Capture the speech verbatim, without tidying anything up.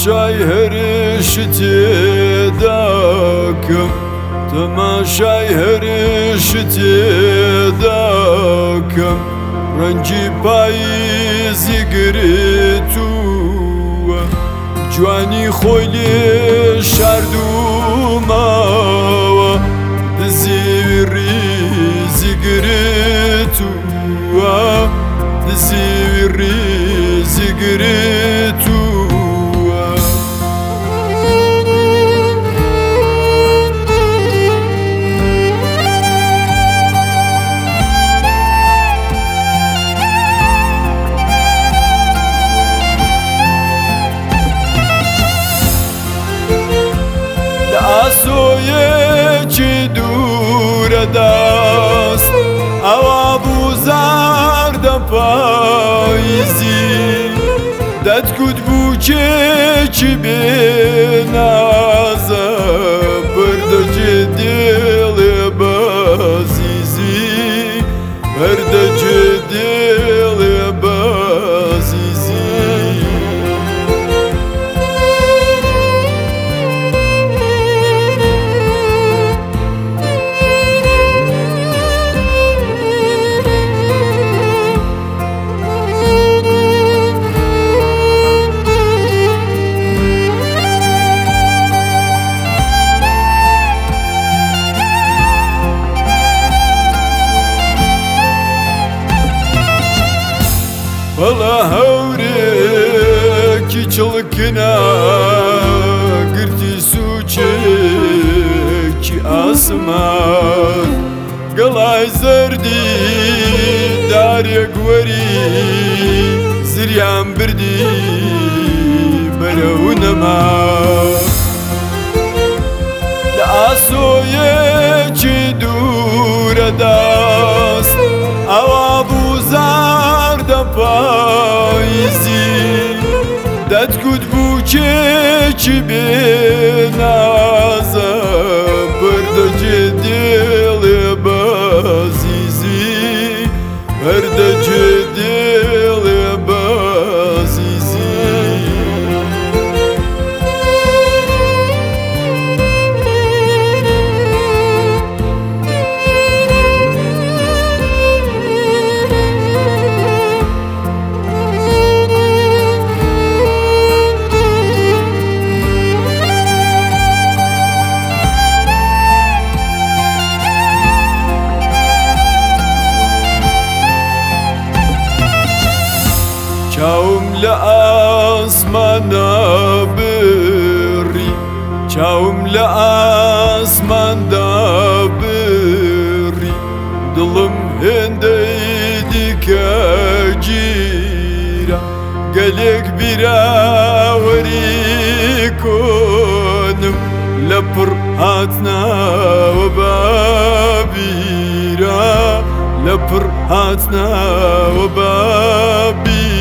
تماشای هرشتی داکم تماشای هرشتی داکم رنجی پاییزی گری تو جوانی خویلی شردوماوە دزی ریزی گری تو دزی ریزی گری تو ئاسۆیەکی دوورە دەست ئەوە بوو زاردە پاییزی دەتگوت بووکێکی بێنازە بەردەجێ دێڵێ بەزیزی بەردەجێ دێڵێ بەزیزی بەڵە هەورێکی چڵکنە گرتی سوچێکی ئاسمان گەڵای زەردی دارێک وەری زریان بردی بەرەو نەما لە ئاسۆیەکی دوورە دەست ئەوە بوو زاردە پاییزی دەتگوت بووکێکی بێنازە بەردەجێ دێڵێ بەزیزی بەردەجێ دێڵێ بەزیزی چاوم لە ئاسمانە بڕی چاوم لە ئاسماندا بڕی دڵم هێندەی دیکە گیرە گەلێک بیراوەری کۆنم لە پڕ هاتناوە بابیرە لە پڕ هاتناوە بابیرە